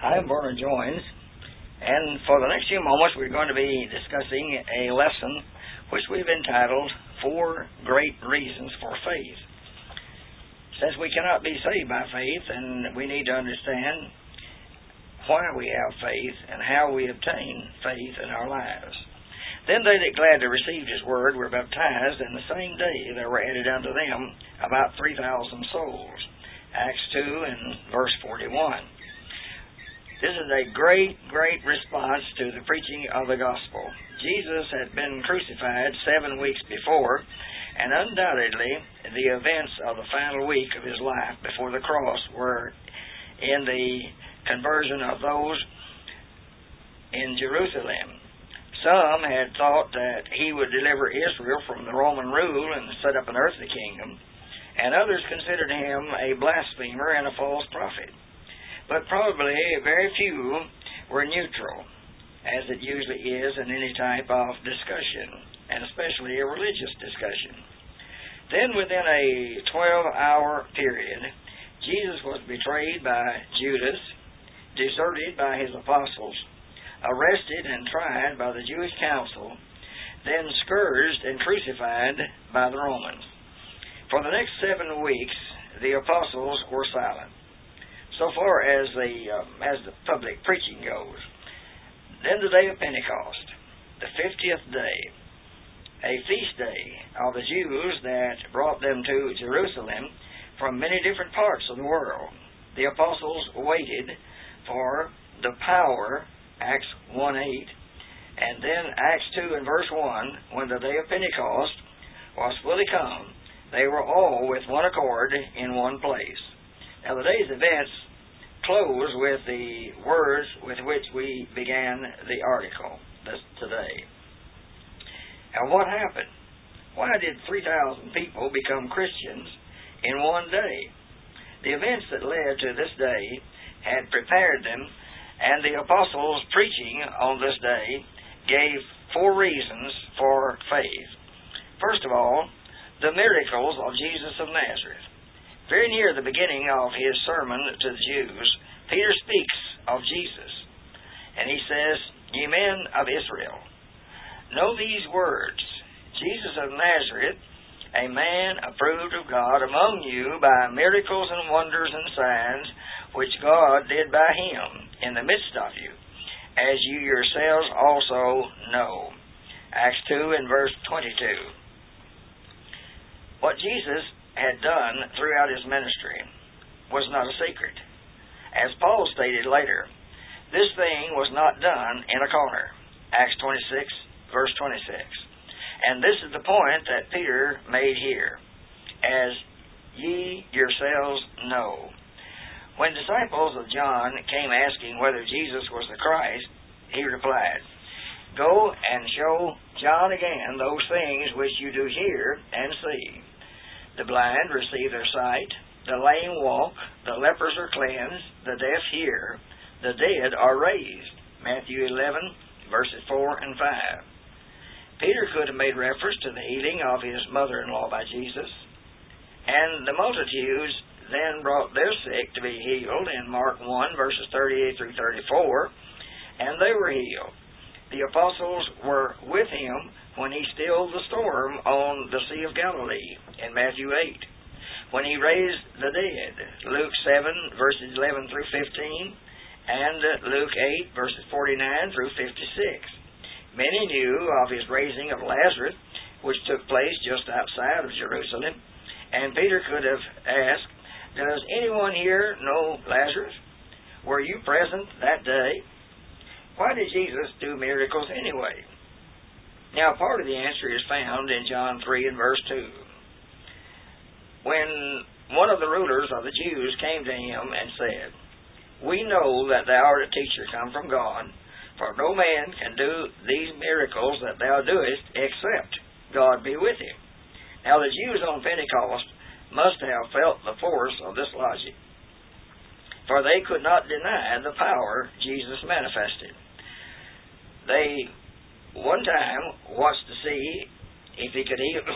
I'm Vernon Joins, and for the next few moments we're going to be discussing a lesson which we've entitled Four Great Reasons for Faith. Since we cannot be saved by faith, and we need to understand why we have faith and how we obtain faith in our lives. Then they that gladly received his word were baptized, and the same day there were added unto them about 3,000 souls. Acts 2 and verse 41. This is a great response to the preaching of the gospel. Jesus had been crucified 7 weeks before, and undoubtedly the events of the final week of his life before the cross were in the conversion of those in Jerusalem. Some had thought that he would deliver Israel from the Roman rule and set up an earthly kingdom, and others considered him a blasphemer and a false prophet. But probably very few were neutral, as it usually is in any type of discussion, and especially a religious discussion. Then within a 12-hour period, Jesus was betrayed by Judas, deserted by his apostles, arrested and tried by the Jewish council, then scourged and crucified by the Romans. For the next 7 weeks, the apostles were silent, so far as the public preaching goes. Then the day of Pentecost, the 50th day, a feast day of the Jews that brought them to Jerusalem from many different parts of the world. The apostles waited for the power, Acts 1:8, and then Acts 2 and verse 1, when the day of Pentecost was fully come, they were all with one accord in one place. Now the day's events close with the words with which we began the article today. Now what happened? Why did 3,000 people become Christians in one day? The events that led to this day had prepared them, and the apostles' preaching on this day gave 4 reasons for faith. First of all, the miracles of Jesus of Nazareth. Very near the beginning of his sermon to the Jews, Peter speaks of Jesus, and he says, Ye men of Israel, know these words, Jesus of Nazareth, a man approved of God among you by miracles and wonders and signs, which God did by him in the midst of you, as you yourselves also know. Acts 2 and verse 22. What Jesus had done throughout his ministry was not a secret. As Paul stated later, this thing was not done in a corner. Acts 26, verse 26. And this is the point that Peter made here, as ye yourselves know. When disciples of John came asking whether Jesus was the Christ, he replied, Go and show John again those things which you do hear and see. The blind receive their sight, the lame walk, the lepers are cleansed, the deaf hear, the dead are raised. Matthew 11, verses 4 and 5. Peter could have made reference to the healing of his mother-in-law by Jesus, and the multitudes then brought their sick to be healed in Mark 1, verses 38 through 34, and they were healed. The apostles were with him when he stilled the storm on the Sea of Galilee in Matthew 8, when he raised the dead, Luke 7, verses 11 through 15, and Luke 8, verses 49 through 56. Many knew of his raising of Lazarus, which took place just outside of Jerusalem, and Peter could have asked, Does anyone here know Lazarus? Were you present that day? Why did Jesus do miracles anyway? Now, part of the answer is found in John 3 and verse 2. When one of the rulers of the Jews came to him and said, We know that thou art a teacher come from God, for no man can do these miracles that thou doest except God be with him. Now, the Jews on Pentecost must have felt the force of this logic, for they could not deny the power Jesus manifested. They one time watched to see if he could heal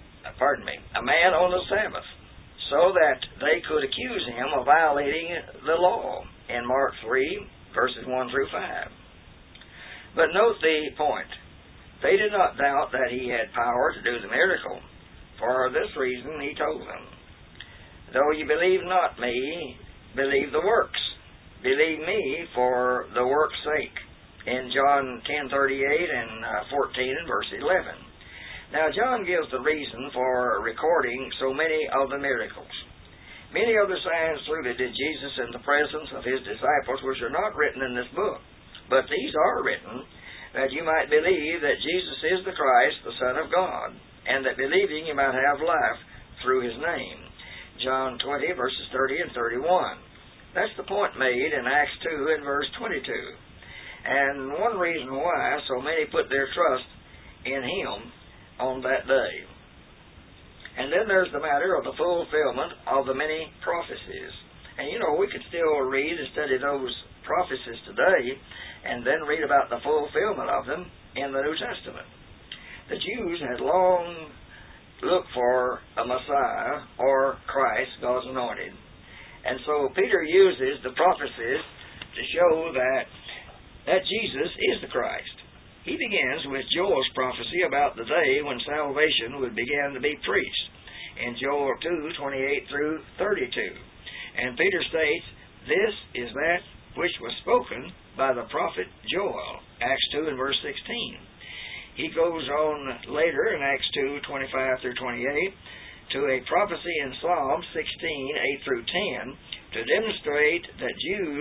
a man on the Sabbath, so that they could accuse him of violating the law in Mark 3, verses 1 through 5. But note the point. They did not doubt that he had power to do the miracle. For this reason he told them, though you believe not me, believe the works. Believe me for the work's sake. In John 10:38 and 14 and verse 11. Now John gives the reason for recording so many of the miracles. Many other signs truly did Jesus in the presence of his disciples, which are not written in this book. But these are written, that you might believe that Jesus is the Christ, the Son of God, and that believing you might have life through his name. John 20, verses 30 and 31. That's the point made in Acts 2 and verse 22. And one reason why so many put their trust in him on that day. And then there's the matter of the fulfillment of the many prophecies. And we could still read and study those prophecies today, and then read about the fulfillment of them in the New Testament. The Jews had long looked for a Messiah, or Christ, God's anointed. And so Peter uses the prophecies to show that Jesus is the Christ. He begins with Joel's prophecy about the day when salvation would begin to be preached in Joel 2:28 through 32. And Peter states, this is that which was spoken by the prophet Joel, Acts 2 and verse 16. He goes on later in Acts 2:25 through 28 to a prophecy in Psalm 16:8 through 10 to demonstrate that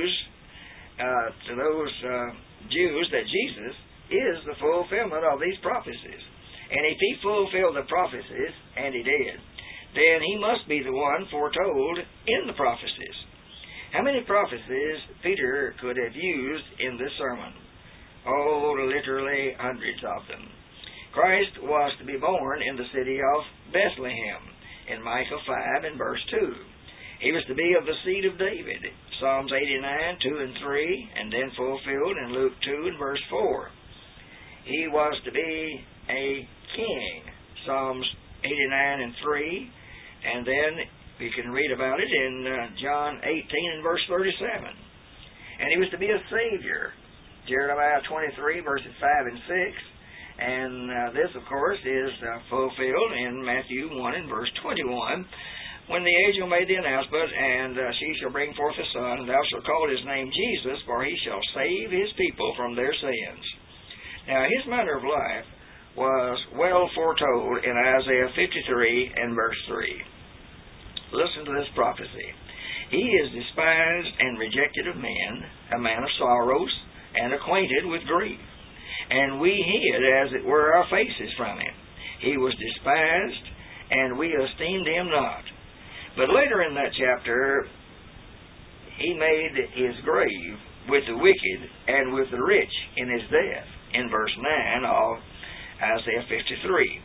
Jews that Jesus is the fulfillment of these prophecies. And if he fulfilled the prophecies, and he did, then he must be the one foretold in the prophecies. How many prophecies Peter could have used in this sermon? Oh, literally hundreds of them. Christ was to be born in the city of Bethlehem in Micah 5 and verse 2. He was to be of the seed of David, Psalms 89, 2 and 3, and then fulfilled in Luke 2 and verse 4. He was to be a king, Psalms 89 and 3, and then you can read about it in John 18 and verse 37. And he was to be a Savior, Jeremiah 23 verses 5 and 6, and this, of course, is fulfilled in Matthew 1 and verse 21, when the angel made the announcement, and she shall bring forth a son, and thou shalt call his name Jesus, for he shall save his people from their sins. Now, his manner of life was well foretold in Isaiah 53 and verse 3. Listen to this prophecy. He is despised and rejected of men, a man of sorrows, and acquainted with grief. And we hid, as it were, our faces from him. He was despised, and we esteemed him not. But later in that chapter, he made his grave with the wicked and with the rich in his death, in verse 9 of Isaiah 53.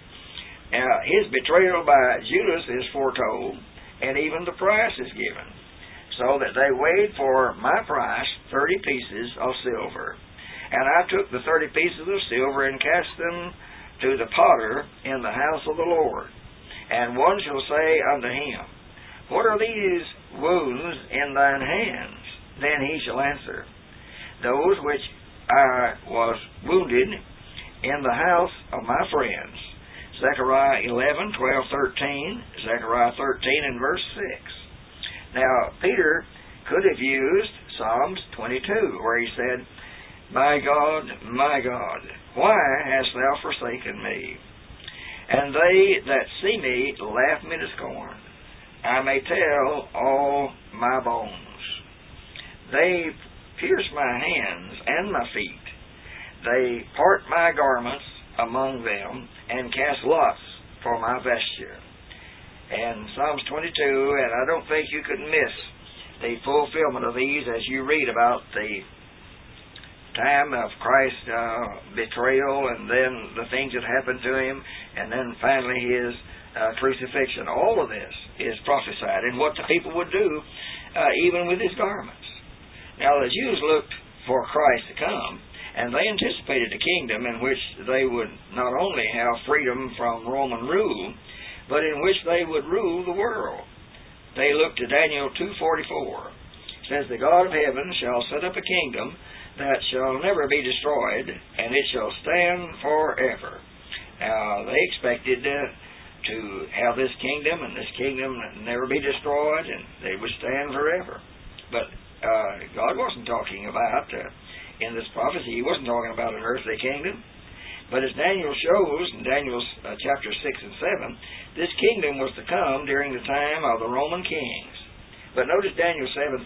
His betrayal by Judas is foretold, and even the price is given, so that they weighed for my price 30 pieces of silver. And I took the 30 pieces of silver and cast them to the potter in the house of the Lord. And one shall say unto him, what are these wounds in thine hands? Then he shall answer, those which I was wounded in the house of my friends. Zechariah 11, 12, 13, Zechariah 13 and verse 6. Now, Peter could have used Psalms 22, where he said, my God, why hast thou forsaken me? And they that see me laugh me to scorn. I may tell all my bones. They pierce my hands and my feet. They part my garments among them, and cast lots for my vesture. And Psalms 22, and I don't think you could miss the fulfillment of these as you read about the time of Christ's betrayal, and then the things that happened to him, and then finally his crucifixion. All of this is prophesied, and what the people would do even with his garments. Now the Jews looked for Christ to come, and they anticipated a kingdom in which they would not only have freedom from Roman rule, but in which they would rule the world. They looked to Daniel 2:44, says, The God of heaven shall set up a kingdom that shall never be destroyed, and it shall stand forever. Now, they expected to have this kingdom, and this kingdom never be destroyed, and they would stand forever. But God wasn't talking about, in this prophecy, He wasn't talking about an earthly kingdom. But as Daniel shows in Daniel's chapter 6 and 7, this kingdom was to come during the time of the Roman kings. But notice Daniel 7:13.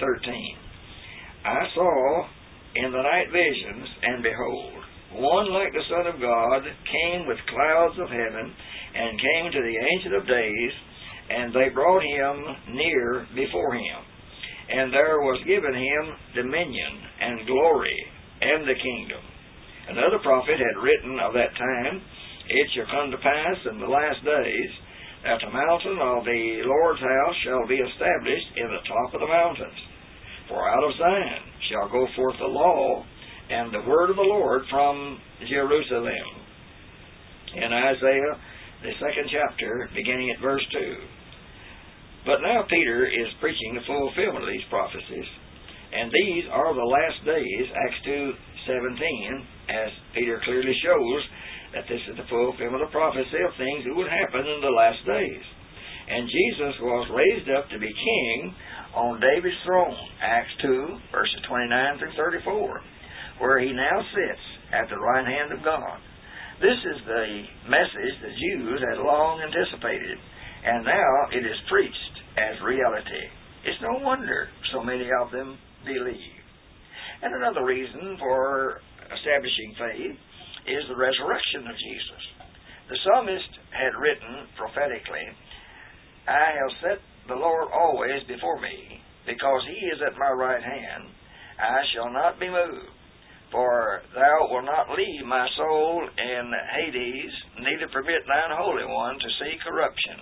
I saw in the night visions, and behold, one like the Son of God came with clouds of heaven, and came to the Ancient of Days, and they brought him near before him. And there was given him dominion, and glory, and the kingdom. Another prophet had written of that time, It shall come to pass in the last days, that the mountain of the Lord's house shall be established in the top of the mountains. For out of Zion shall go forth the law, and the word of the Lord from Jerusalem. In Isaiah, the 2nd chapter, beginning at verse 2. But now Peter is preaching the fulfillment of these prophecies. And these are the last days, Acts 2:17, as Peter clearly shows that this is the fulfillment of prophecy of things that would happen in the last days. And Jesus was raised up to be king on David's throne, Acts 2, verses 29 through 34, where he now sits at the right hand of God. This is the message the Jews had long anticipated, and now it is preached as reality. It's no wonder so many of them believe. And another reason for establishing faith is the resurrection of Jesus. The psalmist had written prophetically, I have set the Lord always before me, because He is at my right hand, I shall not be moved. For thou wilt not leave my soul in Hades, neither permit thine Holy One to see corruption.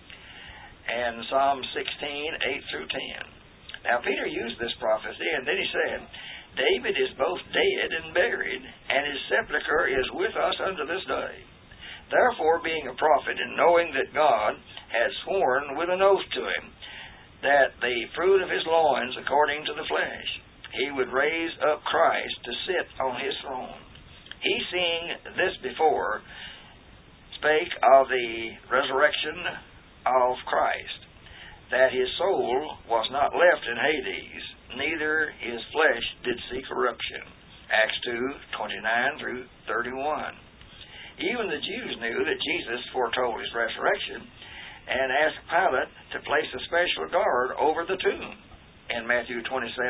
And Psalm 16:8 through 10. Now Peter used this prophecy, and then he said, David is both dead and buried, and his sepulchre is with us unto this day. Therefore, being a prophet, and knowing that God had sworn with an oath to him, that the fruit of his loins, according to the flesh, he would raise up Christ to sit on his throne. He, seeing this before, spake of the resurrection of Christ, that his soul was not left in Hades, neither his flesh did see corruption. Acts 2:29 through 31. Even the Jews knew that Jesus foretold his resurrection, and asked Pilate to place a special guard over the tomb in Matthew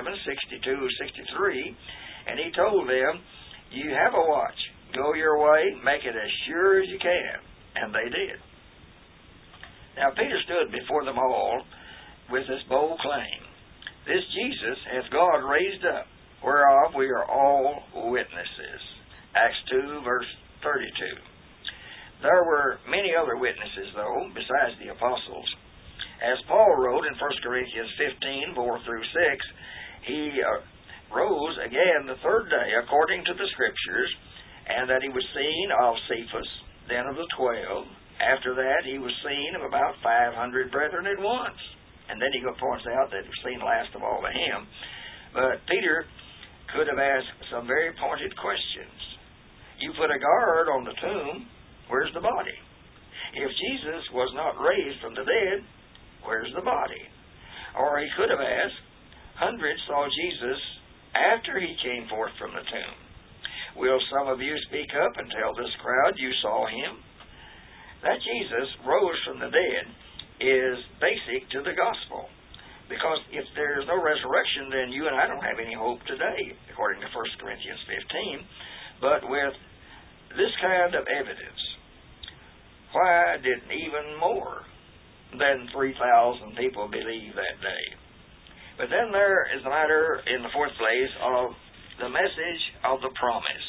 27:62-63, and he told them, You have a watch. Go your way, make it as sure as you can. And they did. Now Peter stood before them all with this bold claim, This Jesus hath God raised up, whereof we are all witnesses. Acts 2, verse 32. There were many other witnesses, though, besides the apostles. As Paul wrote in 1 Corinthians 15:4 through 6, he rose again the third day, according to the Scriptures, and that he was seen of Cephas, then of the 12. After that, he was seen of about 500 brethren at once. And then he points out that he was seen last of all to him. But Peter could have asked some very pointed questions. You put a guard on the tomb, where's the body? If Jesus was not raised from the dead, where's the body? Or he could have asked, hundreds saw Jesus after he came forth from the tomb. Will some of you speak up and tell this crowd you saw him? That Jesus rose from the dead is basic to the gospel. Because if there's no resurrection, then you and I don't have any hope today, according to 1 Corinthians 15. But with this kind of evidence, why didn't even more than 3,000 people believe that day? But then there is the matter, in the fourth place, of the message of the promise.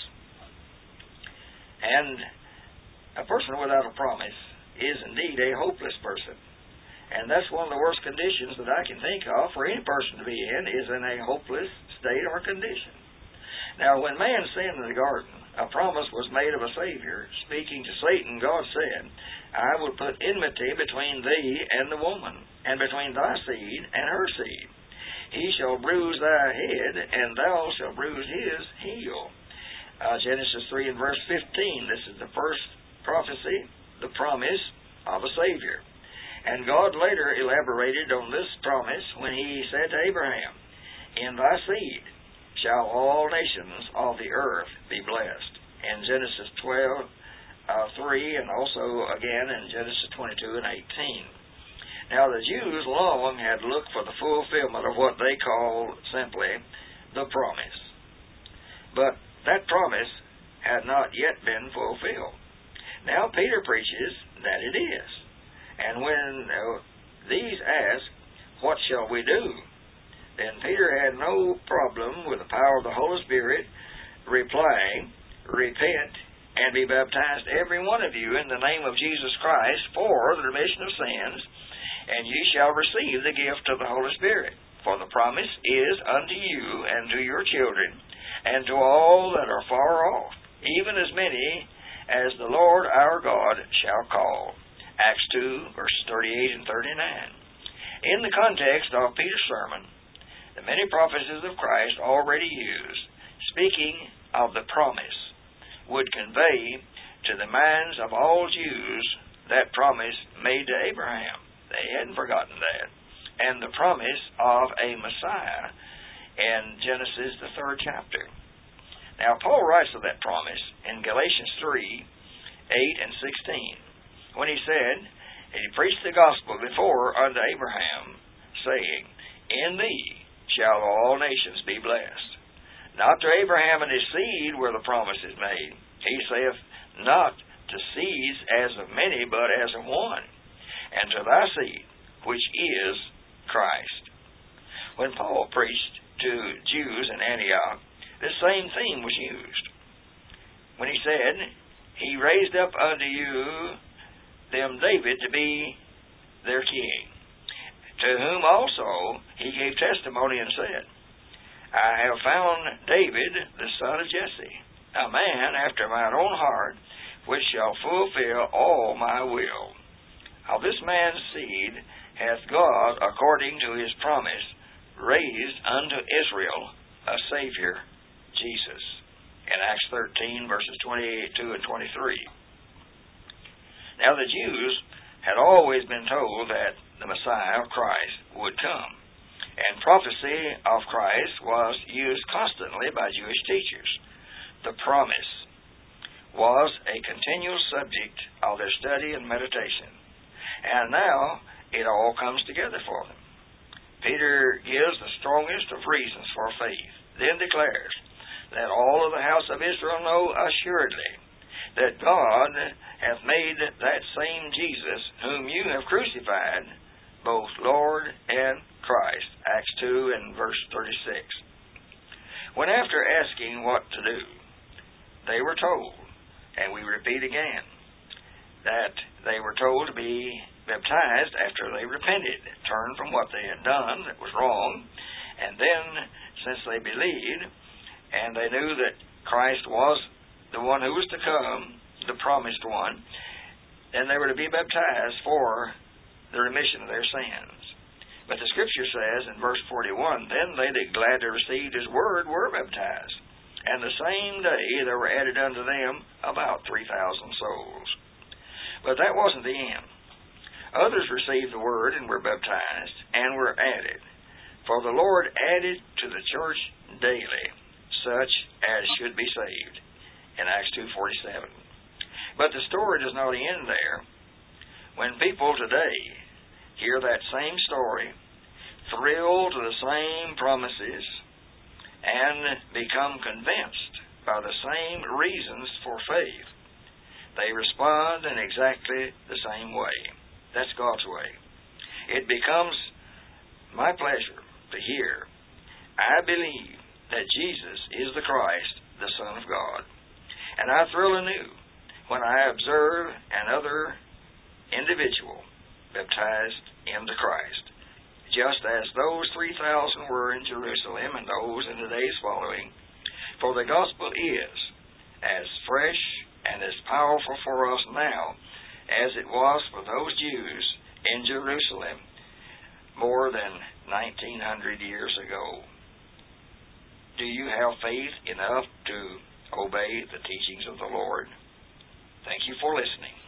And a person without a promise is indeed a hopeless person. And that's one of the worst conditions that I can think of for any person to be in, is in a hopeless state or condition. Now, when man sinned in the garden, a promise was made of a Savior. Speaking to Satan, God said, I will put enmity between thee and the woman, and between thy seed and her seed. He shall bruise thy head, and thou shalt bruise his heel. Genesis 3 and verse 15. This is the first prophecy, the promise of a Savior. And God later elaborated on this promise when He said to Abraham, in thy seed shall all nations of the earth be blessed. In Genesis 12:3, and also again in Genesis 22 and 18. Now the Jews long had looked for the fulfillment of what they called simply the promise. But that promise had not yet been fulfilled. Now Peter preaches that it is. And when these ask, what shall we do? Then Peter had no problem with the power of the Holy Spirit replying, repent and be baptized every one of you in the name of Jesus Christ for the remission of sins, and ye shall receive the gift of the Holy Spirit. For the promise is unto you and to your children, and to all that are far off, even as many as the Lord our God shall call. Acts 2, verses 38 and 39. In the context of Peter's sermon, the many prophecies of Christ already used, speaking of the promise, would convey to the minds of all Jews that promise made to Abraham. They hadn't forgotten that. And the promise of a Messiah in Genesis, the 3rd chapter. Now, Paul writes of that promise in Galatians 3, 8 and 16. When he said, and he preached the gospel before unto Abraham, saying, in thee shall all nations be blessed. Not to Abraham and his seed were the promises made. He saith, not to seeds as of many, but as of one, and to thy seed, which is Christ. When Paul preached to Jews in Antioch, this same theme was used. When he said, he raised up unto you them David to be their king, to whom also he gave testimony and said, I have found David the son of Jesse, a man after mine own heart, which shall fulfill all my will. Of this man's seed hath God, according to his promise, raised unto Israel a Savior, Jesus. In Acts 13, verses 22 and 23. Now the Jews had always been told that the Messiah of Christ would come, and prophecy of Christ was used constantly by Jewish teachers. The promise was a continual subject of their study and meditation, and now it all comes together for them. Peter gives the strongest of reasons for faith, then declares that all of the house of Israel know assuredly that God hath made that same Jesus, whom you have crucified, both Lord and Christ. Acts 2 and verse 36. When after asking what to do, they were told, and we repeat again, that they were told to be baptized after they repented, turned from what they had done that was wrong, and then, since they believed, and they knew that Christ was the one who was to come, the promised one, then they were to be baptized for the remission of their sins. But the Scripture says in verse 41, then they that gladly received His word were baptized, and the same day there were added unto them about 3,000 souls. But that wasn't the end. Others received the word and were baptized, and were added. For the Lord added to the church daily such as should be saved. In Acts 2:47. But the story does not end there. When people today hear that same story, thrill to the same promises, and become convinced by the same reasons for faith, they respond in exactly the same way. That's God's way. It becomes my pleasure to hear, I believe that Jesus is the Christ, the Son of God. And I thrill anew when I observe another individual baptized into Christ, just as those 3,000 were in Jerusalem and those in the days following. For the gospel is as fresh and as powerful for us now as it was for those Jews in Jerusalem more than 1900 years ago. Do you have faith enough to obey the teachings of the Lord? Thank you for listening.